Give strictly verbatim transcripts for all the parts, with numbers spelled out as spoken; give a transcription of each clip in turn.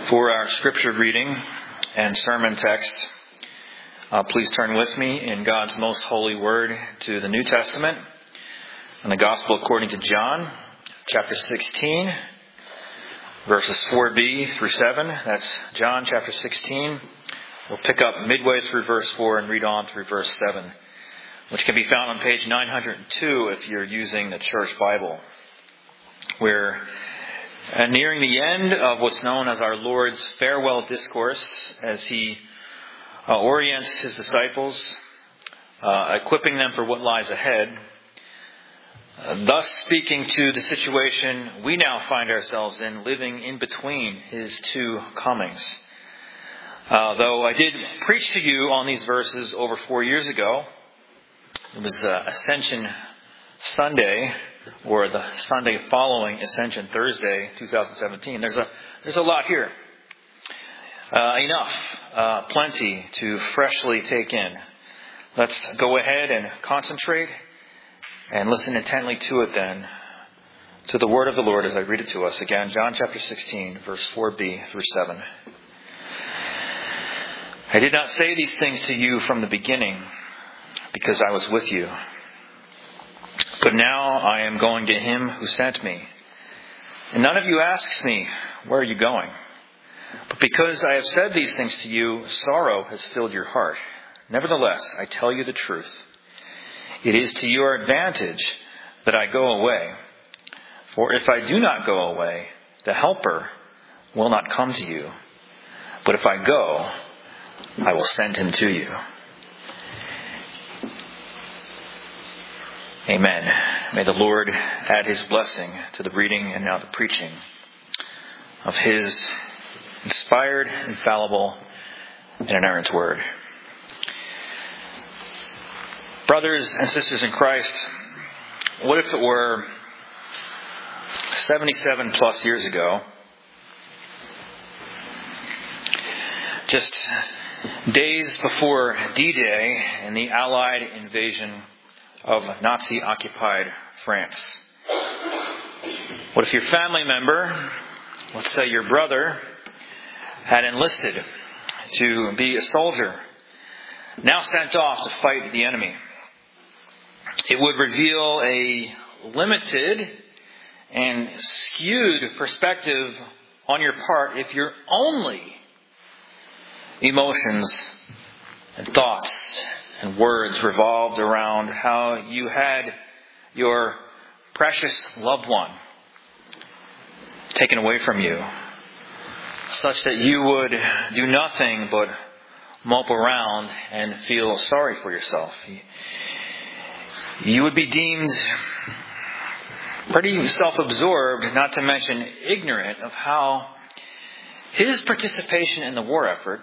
For our scripture reading and sermon text, uh, please turn with me in God's most holy word to the New Testament and the Gospel according to John, chapter sixteen, verses four b through seven. That's John chapter sixteen. We'll pick up midway through verse four and read on through verse seven, which can be found on page nine hundred two if you're using the Church Bible. We're And nearing the end of what's known as our Lord's farewell discourse as he uh, orients his disciples, uh, equipping them for what lies ahead, uh, thus speaking to the situation we now find ourselves in, living in between his two comings. Uh, though I did preach to you on these verses over four years ago, it was uh, Ascension Sunday, or the Sunday following Ascension Thursday, twenty seventeen. There's a there's a lot here. Uh, enough, uh, plenty to freshly take in. Let's go ahead and concentrate and listen intently to it then, to the word of the Lord as I read it to us. Again, John chapter sixteen, verse four b through seven. I did not say these things to you from the beginning because I was with you. But now I am going to him who sent me. And none of you asks me, where are you going? But because I have said these things to you, sorrow has filled your heart. Nevertheless, I tell you the truth. It is to your advantage that I go away. For if I do not go away, the Helper will not come to you. But if I go, I will send him to you. Amen. May the Lord add his blessing to the reading and now the preaching of his inspired, infallible, and inerrant word. Brothers and sisters in Christ, what if it were seventy-seven plus years ago, just days before D-Day and the Allied invasion of Nazi-occupied France? What if your family member, let's say your brother, had enlisted to be a soldier, now sent off to fight the enemy? It would reveal a limited and skewed perspective on your part if your only emotions and thoughts and words revolved around how you had your precious loved one taken away from you, such that you would do nothing but mope around and feel sorry for yourself. You would be deemed pretty self-absorbed, not to mention ignorant of how his participation in the war effort,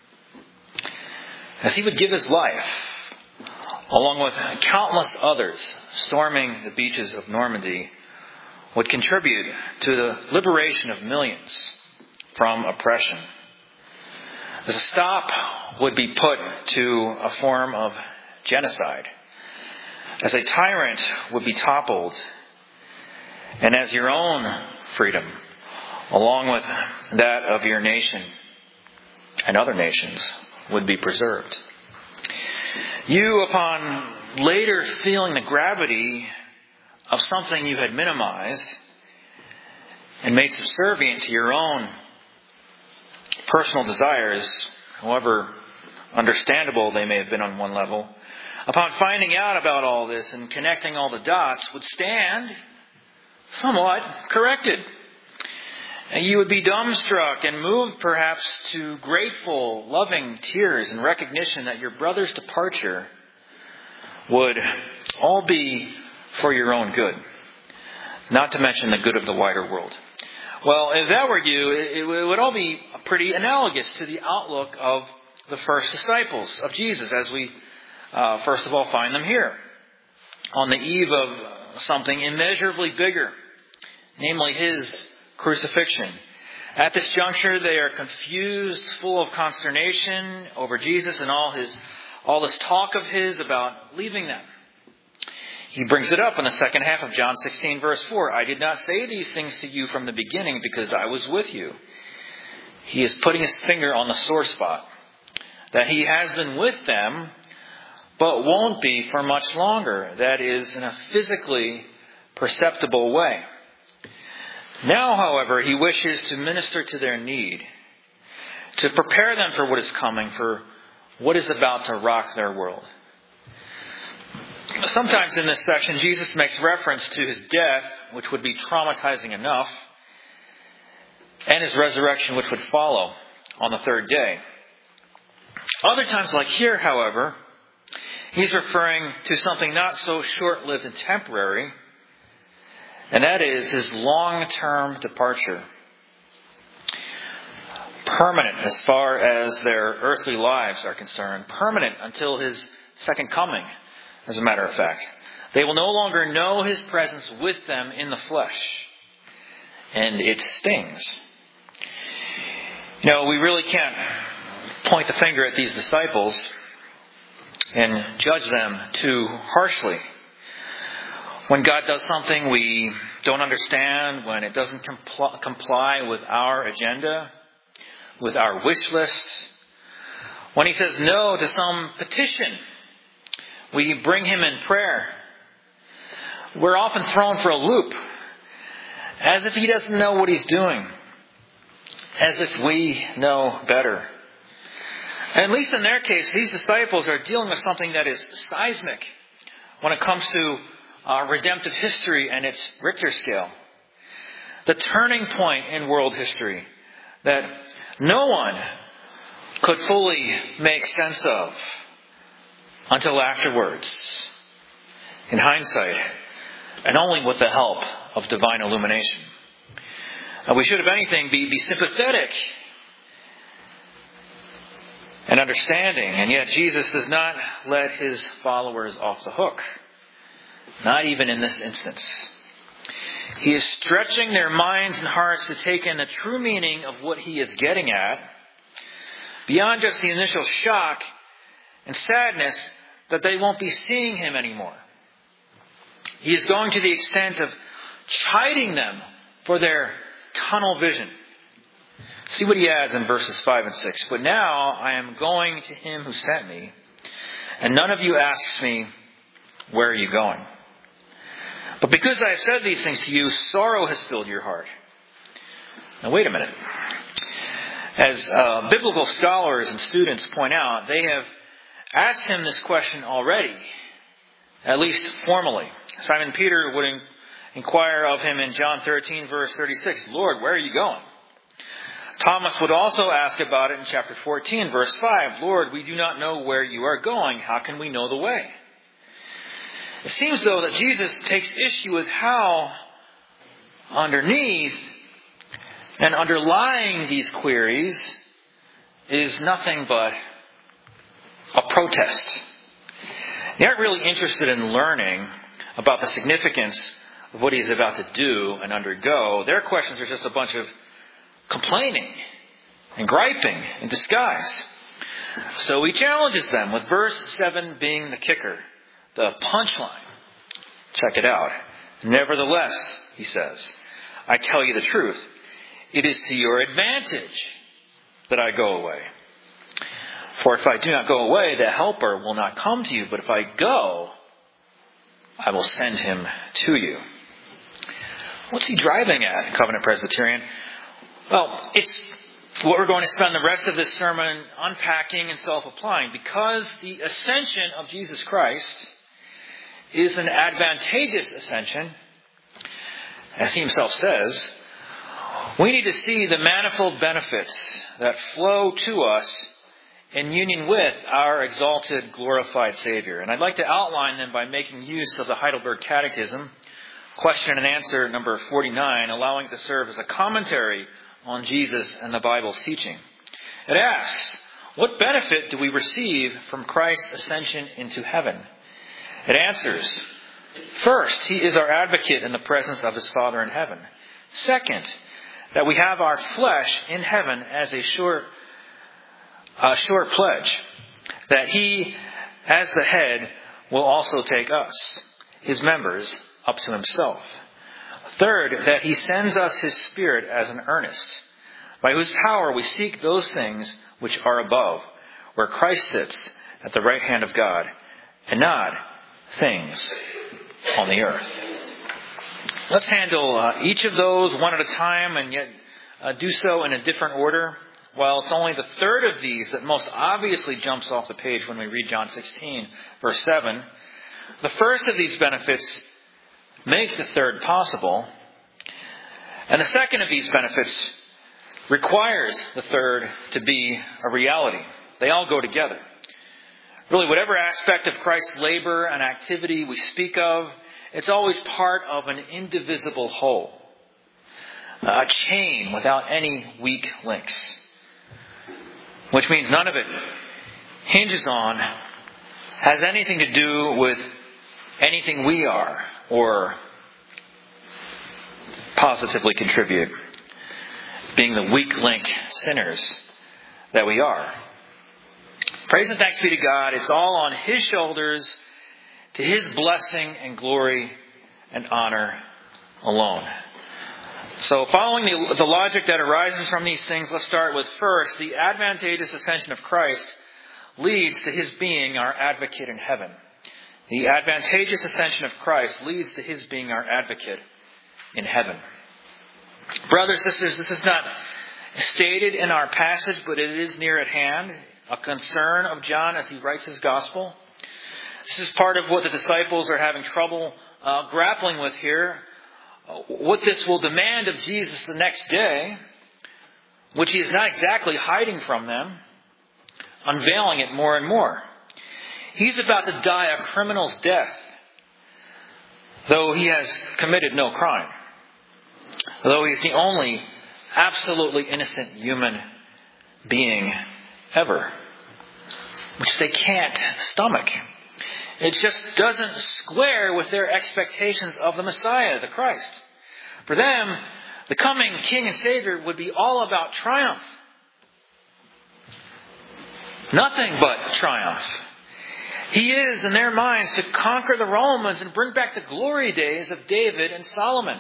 as he would give his life, along with countless others storming the beaches of Normandy, would contribute to the liberation of millions from oppression. As a stop would be put to a form of genocide, as a tyrant would be toppled, and as your own freedom, along with that of your nation and other nations, would be preserved. You, upon later feeling the gravity of something you had minimized and made subservient to your own personal desires, however understandable they may have been on one level, upon finding out about all this and connecting all the dots, would stand somewhat corrected. And you would be dumbstruck and moved perhaps to grateful, loving tears in recognition that your brother's departure would all be for your own good, not to mention the good of the wider world. Well, if that were you, it would all be pretty analogous to the outlook of the first disciples of Jesus, as we uh, first of all find them here, on the eve of something immeasurably bigger, namely his crucifixion. At this juncture, they are confused, full of consternation over Jesus and all his, all this talk of his about leaving them. He brings it up in the second half of John sixteen, verse four. I did not say these things to you from the beginning because I was with you. he is putting his finger on the sore spot. That he has been with them, but won't be for much longer. That is, in a physically perceptible way. Now, however, he wishes to minister to their need, to prepare them for what is coming, for what is about to rock their world. Sometimes in this section, Jesus makes reference to his death, which would be traumatizing enough, and his resurrection, which would follow on the third day. Other times, like here, however, he's referring to something not so short-lived and temporary, and that is his long-term departure. Permanent as far as their earthly lives are concerned. Permanent until his second coming, as a matter of fact. They will no longer know his presence with them in the flesh. And it stings. You know, we really can't point the finger at these disciples and judge them too harshly. When God does something we don't understand, when it doesn't compl- comply with our agenda, with our wish list, when he says no to some petition, we bring him in prayer. We're often thrown for a loop, as if he doesn't know what he's doing, as if we know better. And at least in their case, these disciples are dealing with something that is seismic when it comes to uh, redemptive history and its Richter scale. The turning point in world history that no one could fully make sense of until afterwards, in hindsight, and only with the help of divine illumination. And we should, if anything, be, be sympathetic and understanding. And yet Jesus does not let his followers off the hook. Not even in this instance. He is stretching their minds and hearts to take in the true meaning of what he is getting at, beyond just the initial shock and sadness that they won't be seeing him anymore. He is going to the extent of chiding them for their tunnel vision. See what he adds in verses five and six. But now I am going to him who sent me, and none of you asks me, where are you going? But because I have said these things to you, sorrow has filled your heart. Now wait a minute. As uh, biblical scholars and students point out, they have asked him this question already, at least formally. Simon Peter would in- inquire of him in John thirteen, verse thirty-six, Lord, where are you going? Thomas would also ask about it in chapter fourteen, verse five, Lord, we do not know where you are going. How can we know the way? It seems, though, that Jesus takes issue with how underneath and underlying these queries is nothing but a protest. They aren't really interested in learning about the significance of what he's about to do and undergo. Their questions are just a bunch of complaining and griping in disguise. So he challenges them with verse seven being the kicker, the punchline. Check it out. Nevertheless, he says, I tell you the truth. It is to your advantage that I go away. For if I do not go away, the Helper will not come to you. But if I go, I will send him to you. What's he driving at, Covenant Presbyterian? Well, it's what we're going to spend the rest of this sermon unpacking and self-applying. Because the ascension of Jesus Christ is an advantageous ascension, as he himself says, we need to see the manifold benefits that flow to us in union with our exalted, glorified Savior. And I'd like to outline them by making use of the Heidelberg Catechism, question and answer number forty-nine, allowing it to serve as a commentary on Jesus and the Bible's teaching. It asks, what benefit do we receive from Christ's ascension into heaven? It answers, first, he is our advocate in the presence of his Father in heaven. Second, that we have our flesh in heaven as a sure, a sure pledge that he, as the head, will also take us, his members, up to himself. Third, that he sends us his Spirit as an earnest, by whose power we seek those things which are above, where Christ sits at the right hand of God, and not things on the earth. Let's handle uh, each of those one at a time, and yet uh, do so in a different order. Well, it's only the third of these that most obviously jumps off the page when we read John sixteen, verse seven. The first of these benefits make the third possible, and the second of these benefits requires the third to be a reality. They all go together. Really, whatever aspect of Christ's labor and activity we speak of, it's always part of an indivisible whole, a chain without any weak links, which means none of it hinges on, has anything to do with anything we are or positively contribute, being the weak link sinners that we are. Praise and thanks be to God. It's all on His shoulders, to His blessing and glory and honor alone. So following the, the logic that arises from these things, let's start with first, the advantageous ascension of Christ leads to His being our advocate in heaven. The advantageous ascension of Christ leads to His being our advocate in heaven. Brothers, sisters, this is not stated in our passage, but it is near at hand, a concern of John as he writes his gospel. This is part of what the disciples are having trouble uh, grappling with here. What this will demand of Jesus the next day, which He is not exactly hiding from them, unveiling it more and more. He's about to die a criminal's death, though He has committed no crime. Though He's the only absolutely innocent human being ever, which they can't stomach. It just doesn't square with their expectations of the Messiah, the Christ. For them, the coming King and Savior would be all about triumph. Nothing but triumph. He is, in their minds, to conquer the Romans and bring back the glory days of David and Solomon.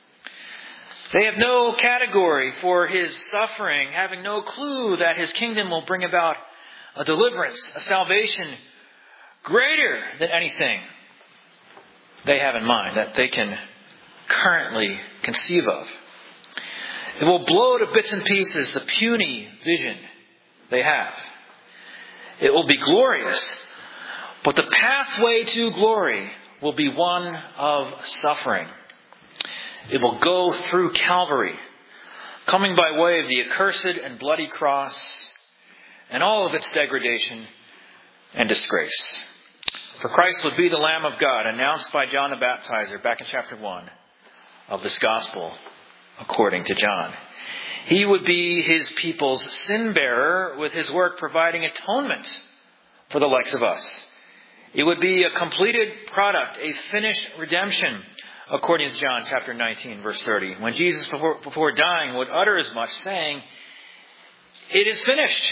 They have no category for His suffering, having no clue that His kingdom will bring about a deliverance, a salvation greater than anything they have in mind, that they can currently conceive of. It will blow to bits and pieces the puny vision they have. It will be glorious, but the pathway to glory will be one of suffering. It will go through Calvary, coming by way of the accursed and bloody cross and all of its degradation and disgrace. For Christ would be the Lamb of God, announced by John the Baptizer back in chapter one of this gospel according to John. He would be His people's sin bearer, with His work providing atonement for the likes of us. It would be a completed product, a finished redemption, according to John chapter nineteen, verse thirty. When Jesus, before, before dying, would utter as much, saying, "It is finished."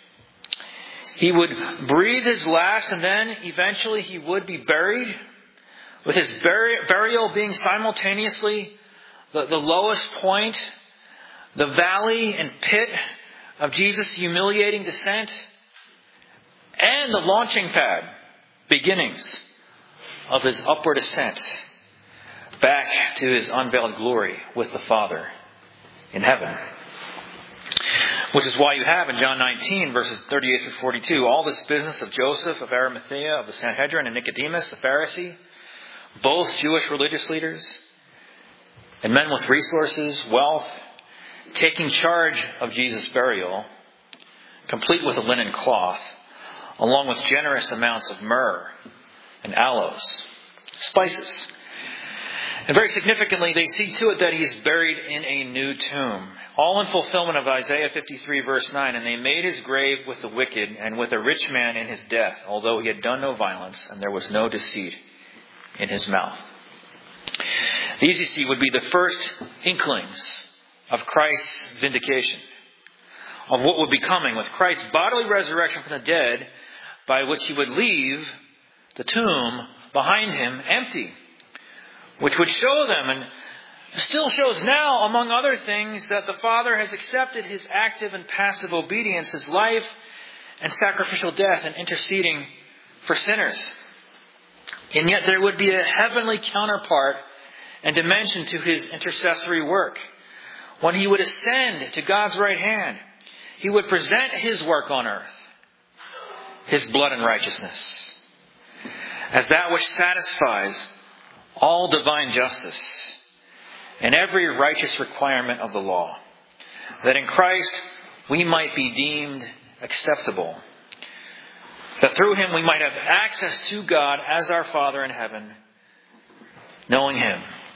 He would breathe His last, and then eventually He would be buried, with His bur- burial being simultaneously the, the lowest point, the valley and pit of Jesus' humiliating descent, and the launching pad, beginnings of His upward ascent back to His unveiled glory with the Father in heaven. Which is why you have in John nineteen, verses thirty-eight through forty-two, all this business of Joseph of Arimathea, of the Sanhedrin, and Nicodemus, the Pharisee, both Jewish religious leaders, and men with resources, wealth, taking charge of Jesus' burial, complete with a linen cloth, along with generous amounts of myrrh and aloes, spices. And very significantly, they see to it that He's buried in a new tomb. All in fulfillment of Isaiah fifty-three, verse nine. And they made His grave with the wicked and with a rich man in his death, although He had done no violence and there was no deceit in His mouth. These, you see, would be the first inklings of Christ's vindication, of what would be coming with Christ's bodily resurrection from the dead, by which He would leave the tomb behind Him empty, which would show them and still shows now, among other things, that the Father has accepted his active and passive obedience, his life and sacrificial death, and interceding for sinners. And yet there would be a heavenly counterpart and dimension to his intercessory work. When he would ascend to God's right hand, he would present his work on earth, his blood and righteousness, as that which satisfies all divine justice and every righteous requirement of the law, that in Christ we might be deemed acceptable, that through him we might have access to God as our Father in heaven, knowing him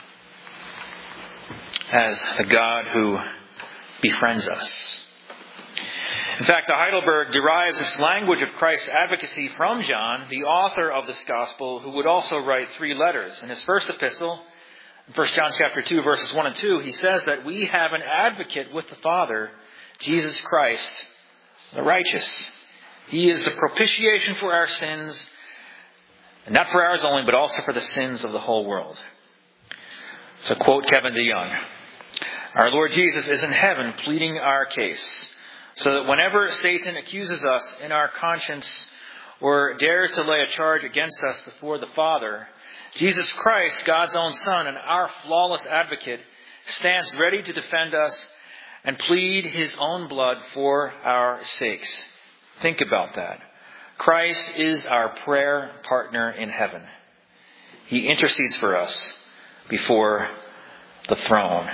as the God who befriends us. In fact, the Heidelberg derives its language of Christ's advocacy from John, the author of this gospel, who would also write three letters. In his first epistle, in First John chapter two, verses one and two, he says that we have an advocate with the Father, Jesus Christ, the righteous. He is the propitiation for our sins, and not for ours only, but also for the sins of the whole world. So quote Kevin DeYoung, "Our Lord Jesus is in heaven pleading our case, so that whenever Satan accuses us in our conscience or dares to lay a charge against us before the Father, Jesus Christ, God's own Son and our flawless advocate, stands ready to defend us and plead his own blood for our sakes." Think about that. Christ is our prayer partner in heaven. He intercedes for us before the throne,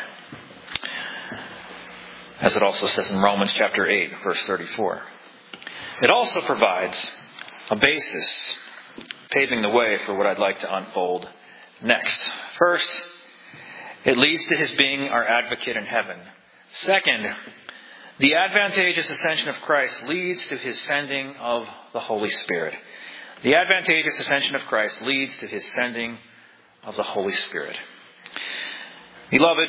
as it also says in Romans chapter eight, verse thirty-four. It also provides a basis, paving the way for what I'd like to unfold next. First, it leads to his being our advocate in heaven. Second, the advantageous ascension of Christ leads to his sending of the Holy Spirit. The advantageous ascension of Christ leads to his sending of the Holy Spirit. Beloved,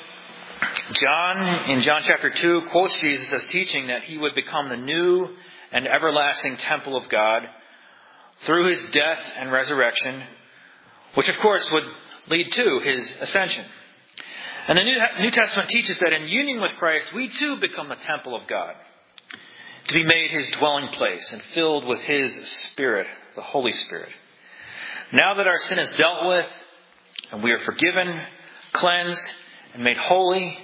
John, in John chapter two, quotes Jesus as teaching that he would become the new and everlasting temple of God through his death and resurrection, which of course would lead to his ascension. And the New Testament teaches that in union with Christ, we too become the temple of God, to be made his dwelling place and filled with his Spirit, the Holy Spirit. Now that our sin is dealt with, and we are forgiven, cleansed, and made holy,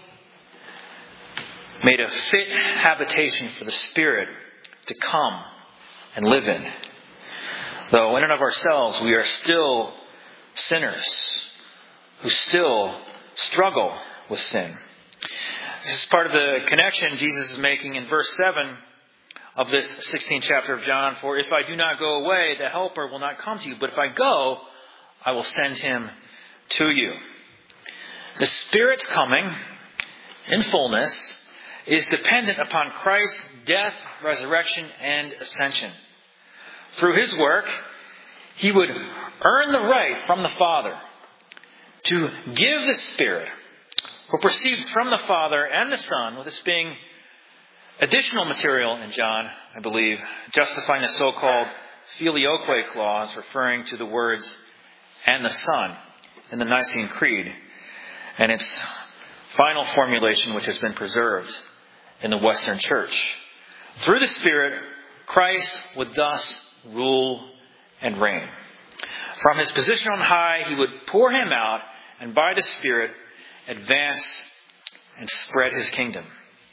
made a fit habitation for the Spirit to come and live in. Though in and of ourselves we are still sinners who still struggle with sin. This is part of the connection Jesus is making in verse seven of this sixteenth chapter of John. "For if I do not go away, the Helper will not come to you. But if I go, I will send him to you." The Spirit's coming in fullness is dependent upon Christ's death, resurrection, and ascension. Through his work, he would earn the right from the Father to give the Spirit, who proceeds from the Father and the Son, with this being additional material in John, I believe, justifying the so-called filioque clause, referring to the words "and the Son" in the Nicene Creed, and its final formulation, which has been preserved in the Western Church. Through the Spirit, Christ would thus rule and reign. From his position on high, he would pour him out, and by the Spirit, advance and spread his kingdom,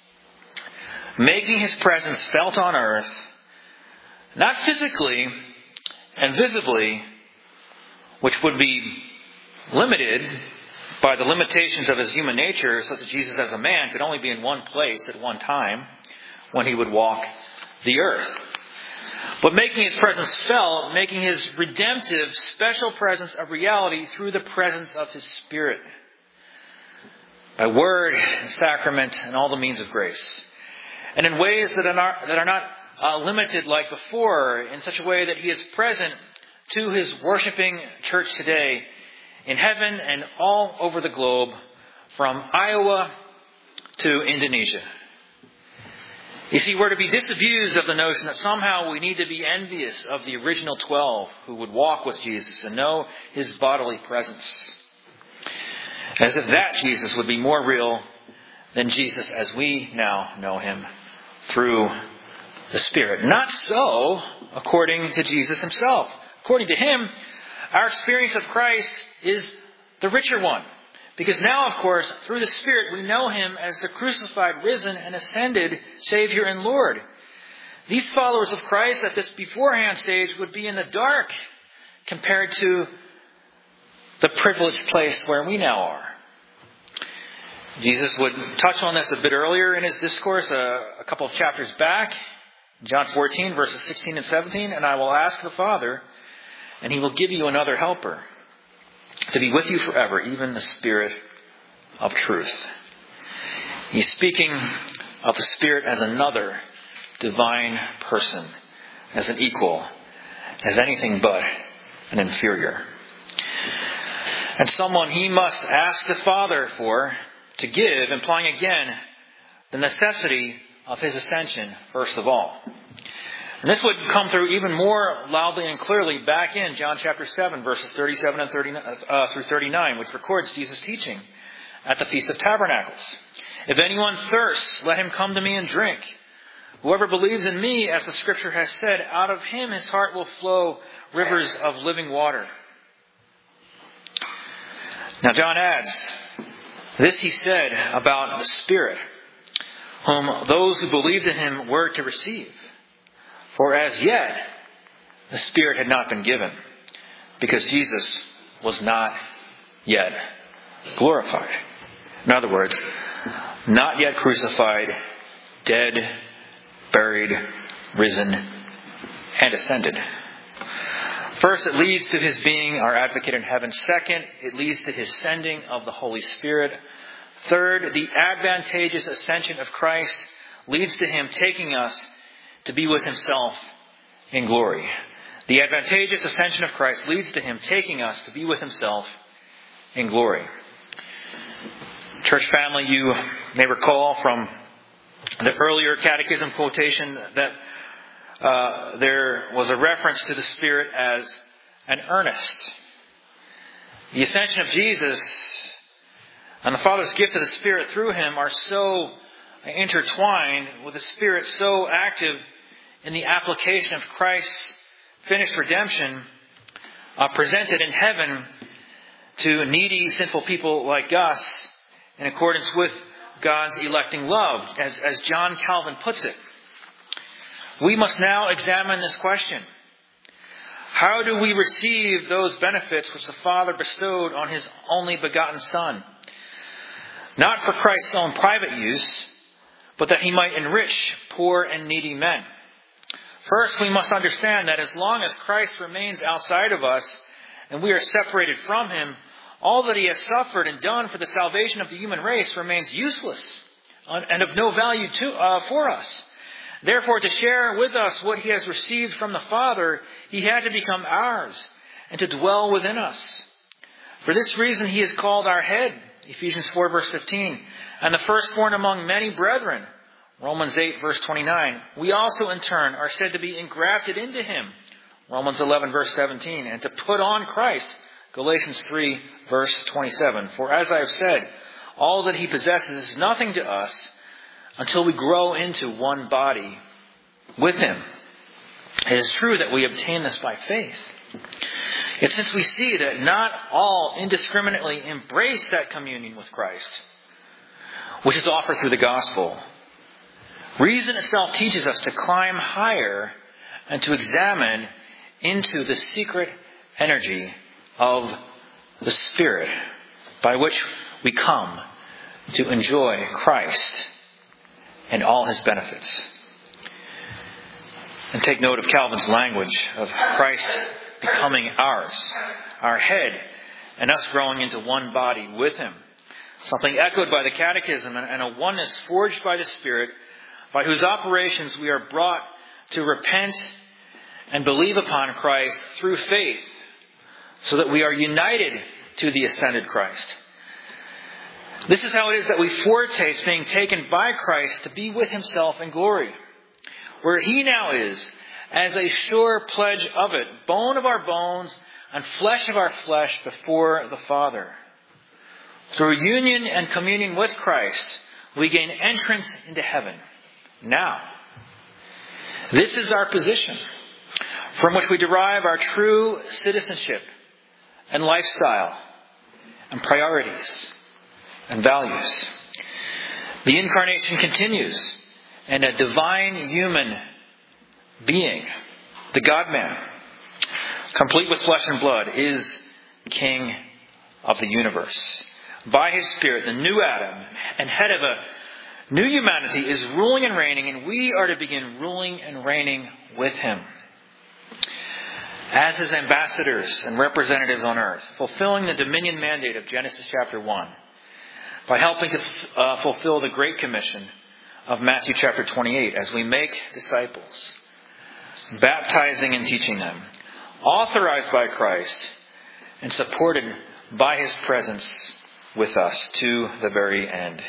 making his presence felt on earth, not physically and visibly, which would be limited by the limitations of his human nature, such that Jesus as a man could only be in one place at one time when he would walk the earth. But making his presence felt, making his redemptive, special presence a reality through the presence of his Spirit, by word and sacrament and all the means of grace, and in ways that are not, that are not uh, limited like before, in such a way that he is present to his worshiping church today in heaven and all over the globe, from Iowa to Indonesia. You see, we're to be disabused of the notion that somehow we need to be envious of the original twelve who would walk with Jesus and know his bodily presence. As if that Jesus would be more real than Jesus as we now know him through the Spirit. Not so according to Jesus himself. According to him, our experience of Christ is the richer one. Because now, of course, through the Spirit, we know him as the crucified, risen, and ascended Savior and Lord. These followers of Christ at this beforehand stage would be in the dark compared to the privileged place where we now are. Jesus would touch on this a bit earlier in his discourse, a, a couple of chapters back, John fourteen, verses sixteen and seventeen, and I will ask the Father, and he will give you another helper to be with you forever, even the Spirit of truth. He's speaking of the Spirit as another divine person, as an equal, as anything but an inferior. And someone he must ask the Father for to give, implying again the necessity of his ascension first of all. And this would come through even more loudly and clearly back in John chapter seven, verses thirty-seven and thirty uh, through thirty-nine, which records Jesus' teaching at the Feast of Tabernacles. If anyone thirsts, let him come to me and drink. Whoever believes in me, as the Scripture has said, out of him his heart will flow rivers of living water. Now John adds, this he said about the Spirit, whom those who believed in him were to receive. For as yet, the Spirit had not been given, because Jesus was not yet glorified. In other words, not yet crucified, dead, buried, risen, and ascended. First, it leads to his being our advocate in heaven. Second, it leads to his sending of the Holy Spirit. Third, the advantageous ascension of Christ leads to him taking us to be with himself in glory. The advantageous ascension of Christ leads to him taking us to be with himself in glory. Church family, you may recall from the earlier catechism quotation that uh, there was a reference to the Spirit as an earnest. The ascension of Jesus and the Father's gift of the Spirit through him are so intertwined with the Spirit so active in the application of Christ's finished redemption uh, presented in heaven to needy, sinful people like us in accordance with God's electing love, as, as John Calvin puts it. We must now examine this question. How do we receive those benefits which the Father bestowed on his only begotten Son? Not for Christ's own private use, but that he might enrich poor and needy men. First, we must understand that as long as Christ remains outside of us and we are separated from him, all that he has suffered and done for the salvation of the human race remains useless and of no value to uh, for us. Therefore, to share with us what he has received from the Father, he had to become ours and to dwell within us. For this reason, he is called our head, Ephesians four, verse fifteen, and the firstborn among many brethren, Romans eight, verse twenty-nine. We also, in turn, are said to be engrafted into him, Romans eleven, verse seventeen, and to put on Christ, Galatians three, verse twenty-seven. For as I have said, all that he possesses is nothing to us until we grow into one body with him. It is true that we obtain this by faith. Yet since we see that not all indiscriminately embrace that communion with Christ, which is offered through the gospel, reason itself teaches us to climb higher and to examine into the secret energy of the Spirit by which we come to enjoy Christ and all his benefits. And take note of Calvin's language of Christ becoming ours, our head, and us growing into one body with him. Something echoed by the Catechism and a oneness forged by the Spirit, by whose operations we are brought to repent and believe upon Christ through faith, so that we are united to the ascended Christ. This is how it is that we foretaste being taken by Christ to be with himself in glory, where he now is, as a sure pledge of it, bone of our bones and flesh of our flesh before the Father. Through union and communion with Christ, we gain entrance into heaven. Now, this is our position, from which we derive our true citizenship and lifestyle and priorities and values. The incarnation continues, and a divine human being, the God-man, complete with flesh and blood, is King of the universe. By His Spirit, the new Adam and head of a new humanity is ruling and reigning, and we are to begin ruling and reigning with Him as His ambassadors and representatives on earth, fulfilling the dominion mandate of Genesis chapter one by helping to uh, fulfill the Great Commission of Matthew chapter twenty-eight as we make disciples, baptizing and teaching them, authorized by Christ and supported by His presence with us to the very end.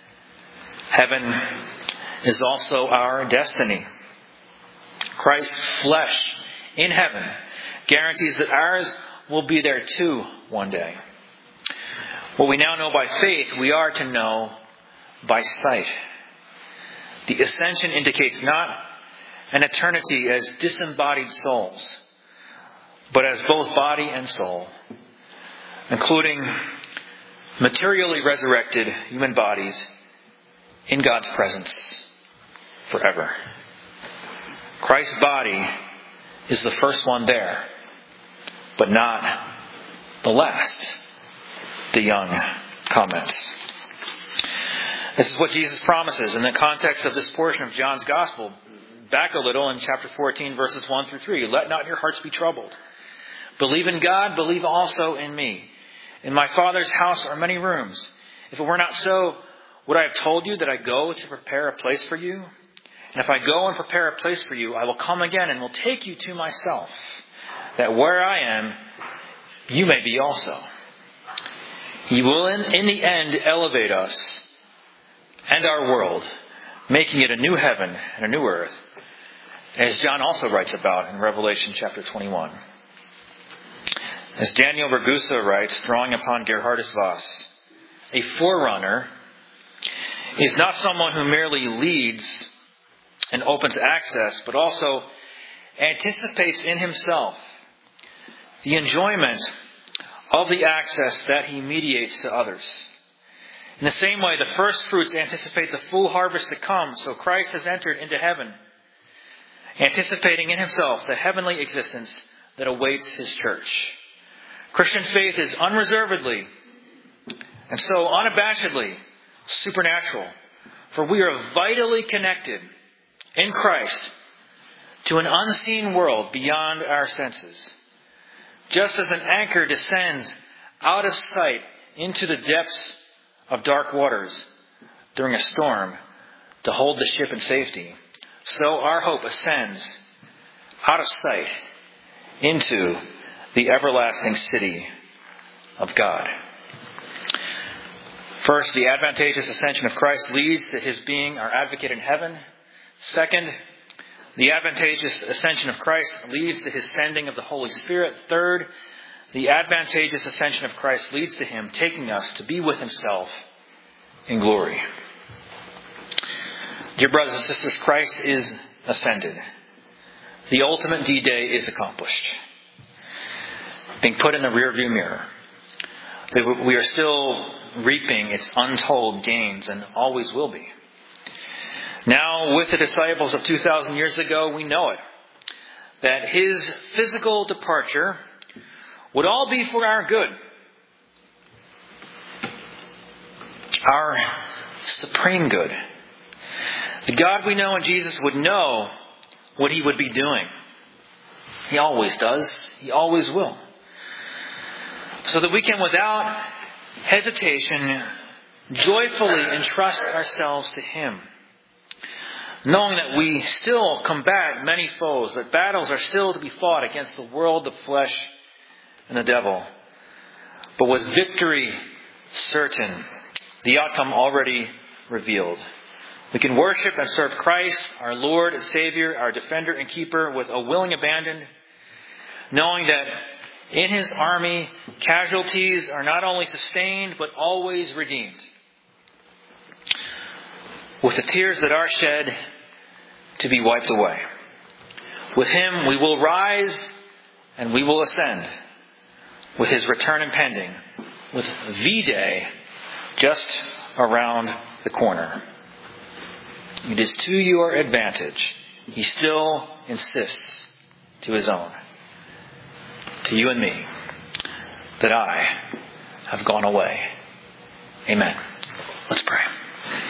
Heaven is also our destiny. Christ's flesh in heaven guarantees that ours will be there too one day. What we now know by faith, we are to know by sight. The ascension indicates not an eternity as disembodied souls, but as both body and soul, including materially resurrected human bodies in God's presence forever. Christ's body is the first one there, but not the last, De Young comments. This is what Jesus promises in the context of this portion of John's Gospel. Back a little in chapter fourteen, verses one through three. Let not your hearts be troubled. Believe in God, believe also in me. In my Father's house are many rooms. If it were not so, would I have told you that I go to prepare a place for you? And if I go and prepare a place for you, I will come again and will take you to myself, that where I am, you may be also. He will in, in the end elevate us and our world, making it a new heaven and a new earth, as John also writes about in Revelation chapter twenty-one. As Daniel Ragusa writes, drawing upon Gerhardus Voss, a forerunner is not someone who merely leads and opens access, but also anticipates in himself the enjoyment of the access that he mediates to others. In the same way, the first fruits anticipate the full harvest to come, so Christ has entered into heaven, anticipating in himself the heavenly existence that awaits his church. Christian faith is unreservedly and so unabashedly supernatural, for we are vitally connected in Christ to an unseen world beyond our senses. Just as an anchor descends out of sight into the depths of dark waters during a storm to hold the ship in safety, so our hope ascends out of sight into the everlasting city of God. First, the advantageous ascension of Christ leads to his being our advocate in heaven. Second, the advantageous ascension of Christ leads to his sending of the Holy Spirit. Third, the advantageous ascension of Christ leads to him taking us to be with himself in glory. Dear brothers and sisters, Christ is ascended. The ultimate D-Day is accomplished, being put in the rearview mirror. We are still reaping its untold gains and always will be. Now, with the disciples of two thousand years ago, we know it, that his physical departure would all be for our good. Our supreme good. The God we know in Jesus would know what he would be doing. He always does. He always will. So that we can, without hesitation, joyfully entrust ourselves to him, knowing that we still combat many foes, that battles are still to be fought against the world, the flesh, and the devil. But with victory certain, the outcome already revealed. We can worship and serve Christ, our Lord and Savior, our defender and keeper, with a willing abandon, knowing that In His army, casualties are not only sustained, but always redeemed. With the tears that are shed to be wiped away. With Him we will rise and we will ascend. With His return impending. With V-Day just around the corner. It is to your advantage. He still insists to His own, to you and me, that I have gone away. Amen. Let's pray.